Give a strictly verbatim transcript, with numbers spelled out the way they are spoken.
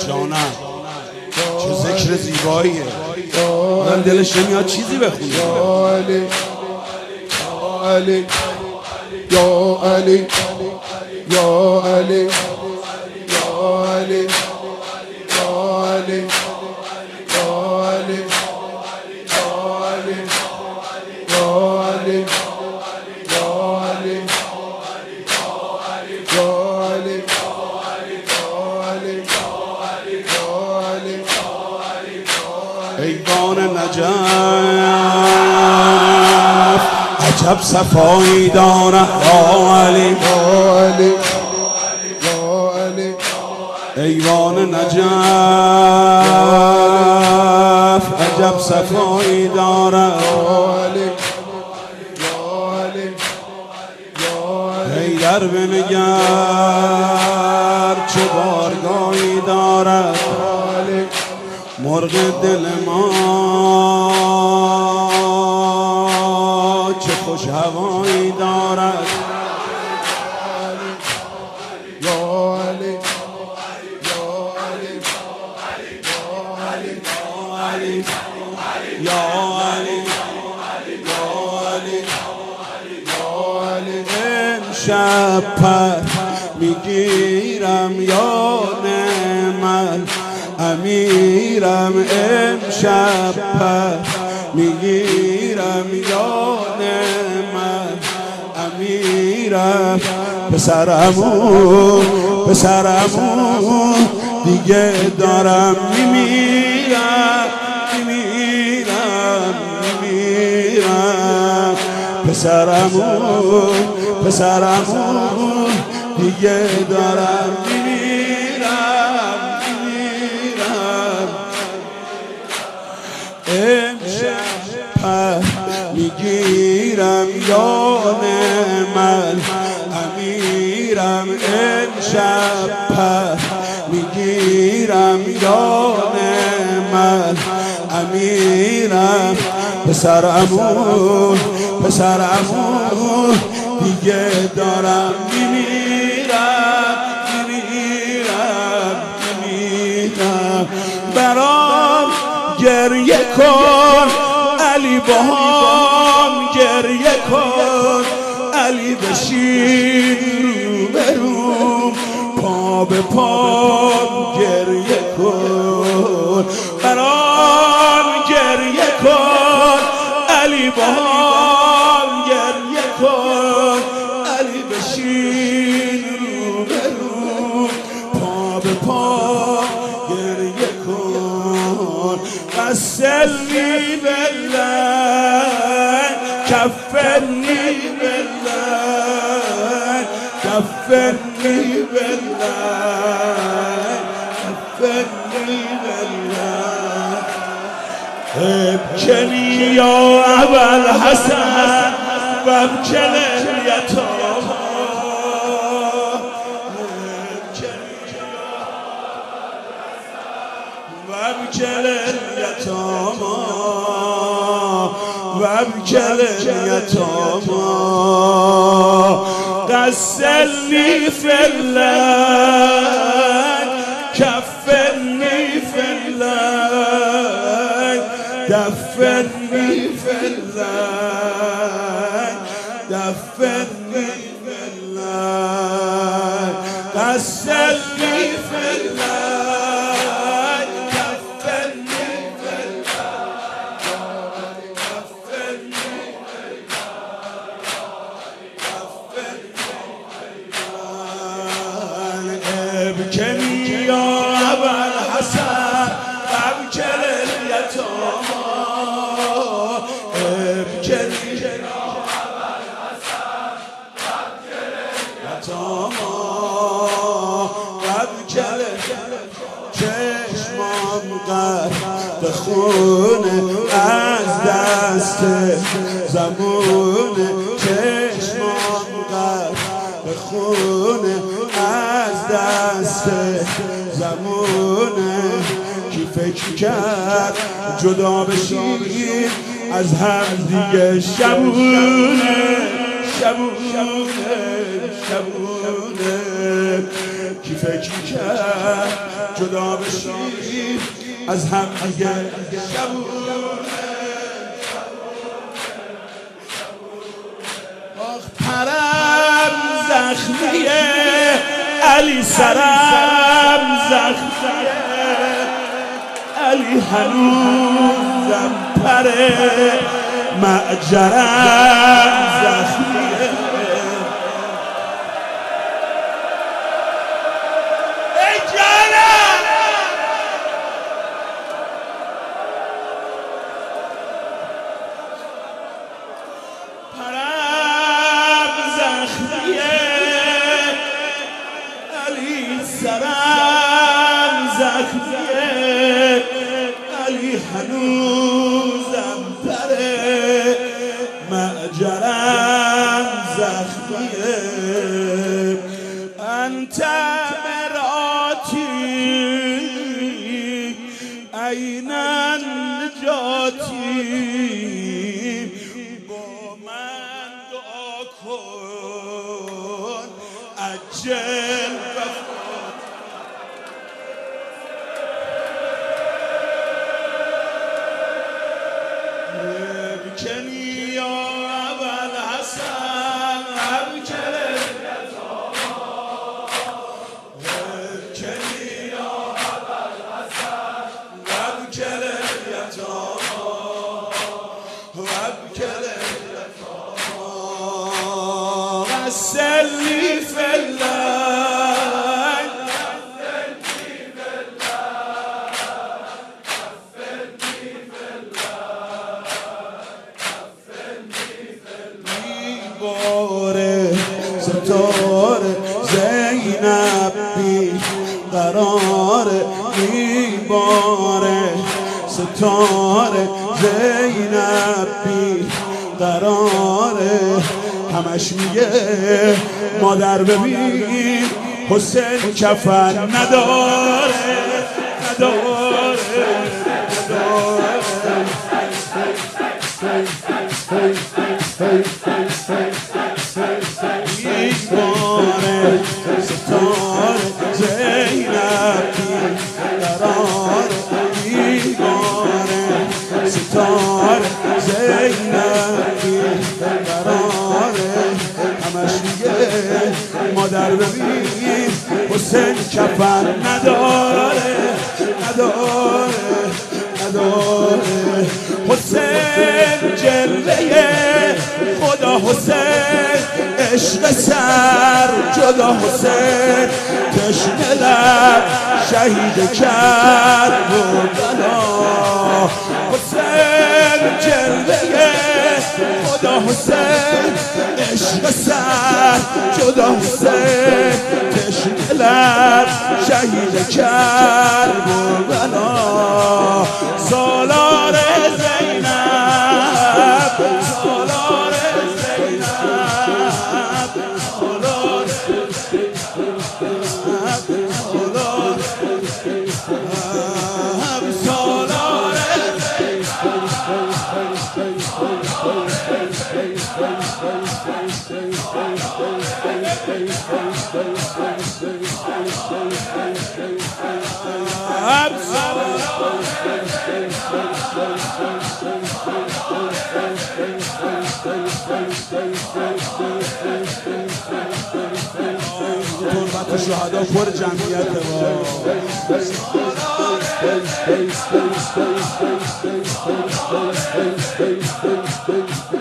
جانم چه ذکر زیباییه، من دلش نمیاد چیزی بخونه. یا علی یا علی یا علی یا علی یا علی یا علی یا علی ایوان نجف عجب صفایی داره یا علی یا علی یا علی ایوان نجف عجب صفایی داره یا علی یا علی یا علی حیدر بنگر چه بارگاهی داره مرغ دل ما چه خوش هوایی دارد یا علی یا علی یا علی یا علی امشب پر میگیرم یا نعمت امیرم امشب پر میگیرم یا نعمت امیرم پسرمون پسرمون دیگه دارم میمیرم میمیرم میمیرم پسرمون پسرمون دیگه دارم میمیرم میمیرم امشب پر میگیرم یا نعمت امیرم امشب پر میگیرم یا نعمت امیرم پسرمون پسرمون دیگه دارم میمیرم میمیرم میمیرم برام گریه کن علی باهام گریه کن علی بشین رو بروم پا به پا گریه کن برام گریه کن علی باهام گریه کن علی بشین رو بروم پا به پا گریه کن غسلنی بالله کفنی بالله کفنی بالله کفنی بالله ابکلی یا ابوالحسن و ابکل الیتام وابكل اليتامى وابكل اليتامى غسلني في الليل كفني في الليل دفني في الليل دفني في الليل غسلني في الليل ابكني يا أبا الحسن وابكل اليتامى ابكني يا أبا الحسن وابكل اليتامى وابكل چشمام غرق خونه از دست زمونه چشمام غرق خونه از دست زمونه کی فکر کرد جدا بشیم از هم دیگه شبونه شبونه شبونه کی فکر کرد جدا بشیم از هم دیگه شبونه آخ پرم زخمیه علی سرم زخمیه علی هنوزم پره معجرم زخمیه ای جانم پرم زخمیه علی سرم زخمیه علی هنوزم پره معجرم زخمیه انت مراتی عین نجاتی با من دعا کن عجل ابکنی یا ابوالحسن ابکر ابکنی یا ابوالحسن ابکر الیتاما ابکر الیتاما غسلنی فی الليل ستاره زینب بی قرار میباره ستاره زینب بی قراره همش میگه مادر ببین حسین کفن نداره نداره میباره ستاره زینب بی قرار میباره ستاره زینب بی قراره همش میگه مادر ببین حسین کفن نداره نداره نداره حسین جلوه خدا حسین عشق سر جدا حسین تشنه لب شهید کرد و بلا حسین جلوه خدا حسین عشق سر جدا حسین تشنه لب شهید کرد و بلا سالار زینب سالار زینب سالار سالار سالار تربت شهدا پر جمعیت با